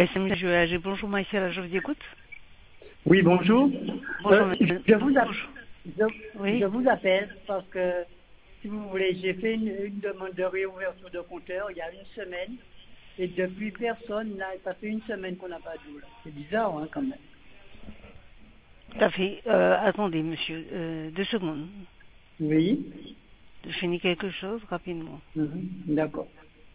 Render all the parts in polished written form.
SM Joël, bonjour Maïssa, je vous écoute. Oui, bonjour. Bonjour, monsieur. Je vous appelle parce que, si vous voulez, j'ai fait une demande de réouverture de compteur il y a une semaine et depuis personne, là, ça fait une semaine qu'on n'a pas d'eau. C'est bizarre, hein, quand même. Tout à fait. Attendez, monsieur, 2 secondes. Oui. Je finis quelque chose rapidement. D'accord.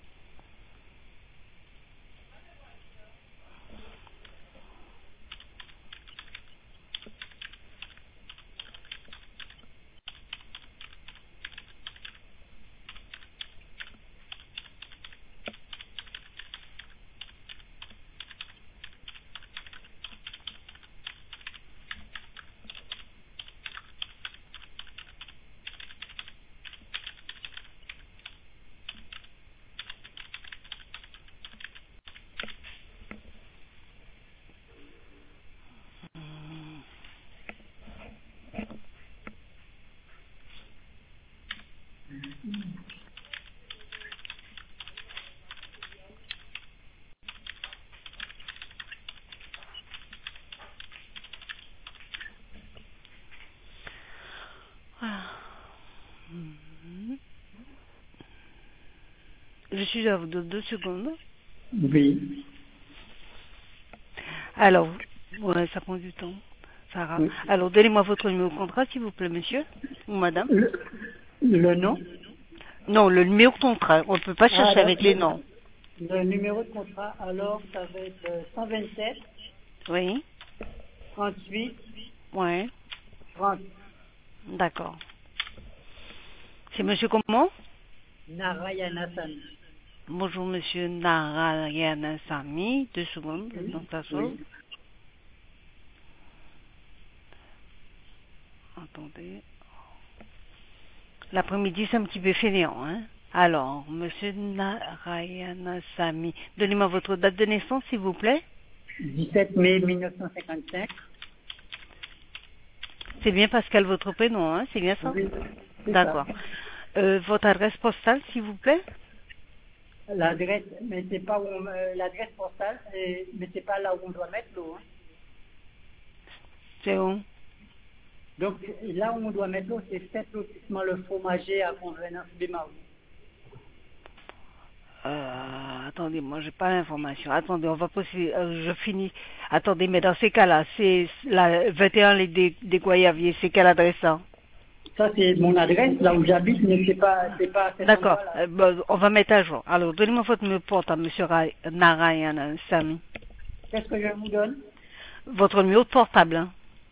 Ah. Je suis à vous de 2 secondes. Oui. Alors, ouais, ça prend du temps. Sarah. Oui. Alors, donnez-moi votre numéro de contrat, s'il vous plaît, monsieur ou madame. Le nom? Non, le numéro de contrat. On ne peut pas Ah, chercher avec les noms. le numéro de contrat, alors, ça va être 127 Oui, 38 ouais, 30. d'accord. C'est monsieur comment? Narayana Sami. Bonjour, monsieur Narayana Sami. 2 secondes, le temps que ça sauve. Oui. Attendez. L'après-midi, c'est un petit peu fainéant, hein. Alors, monsieur Narayana Sami, donnez-moi votre date de naissance, s'il vous plaît. 17 mai 1955. C'est bien Pascal, votre prénom, hein. C'est bien ça? Oui, c'est ça. D'accord. Votre adresse postale, s'il vous plaît. L'adresse, mais c'est pas où l'adresse postale, mais c'est pas là où on doit mettre l'eau. Hein. C'est où? Donc là où on doit mettre l'eau, c'est 7 lotissement le fromager à Convenance des Marais. Attendez, moi j'ai pas l'information. Attendez, on va poser. Je finis. Attendez, mais dans ces cas-là, c'est la 21 les des Goyaviers. C'est quelle adresse ça? Ça c'est mon adresse, là où j'habite, mais c'est pas à cet D'accord. endroit-là. On va mettre à jour. Alors, donnez-moi votre numéro de portable, monsieur Narayana Sami. Qu'est-ce que je vous donne? Votre numéro de portable, hein?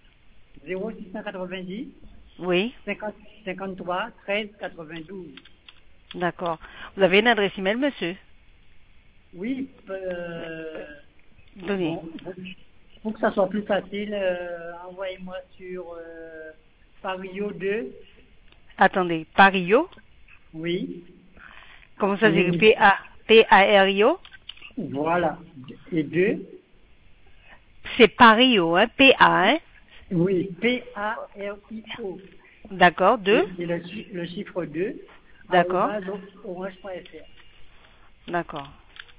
0690 Oui. 53 13 92. D'accord. Vous avez une adresse email, monsieur? Oui, Donnez. bon, pour que ça soit plus facile, envoyez-moi sur Pario 2. Attendez. Pario? Oui. Comment ça s'écrit? Oui. P-A-R-I-O? Voilà. Et 2. C'est Pario, hein? P-A, hein? Oui. P-A-R-I-O. D'accord. 2? Et le chiffre 2. D'accord. @orange.fr. D'accord.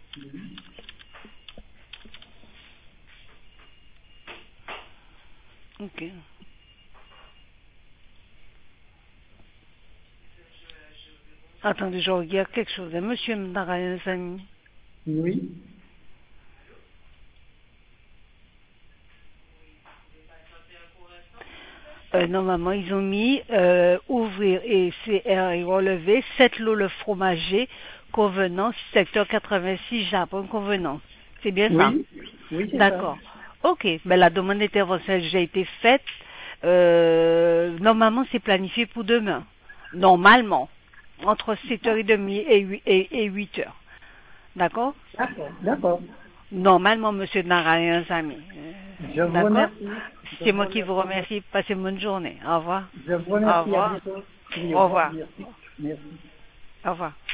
Ok. Attendez, je regarde quelque chose. Monsieur Narayana Sami. Oui. Normalement, ils ont mis ouvrir et CR et relever 7 lots le fromager, convenance, secteur 86, Japon, convenance. C'est bien ça? Oui. Oui, c'est ça. D'accord. Ok. Ben, la demande d'intervention a déjà été faite. Normalement, c'est planifié pour demain. Normalement. Entre 7h30 et 8h. D'accord? D'accord. D'accord. Normalement, monsieur Narayan Sami. Je vous D'accord? remercie. Je C'est vous moi qui vous remercie. remercie. Passez une bonne journée. Au revoir. Je vous Au remercie. À revoir. bientôt. Oui, au Au revoir. revoir. Merci. Merci. Au revoir.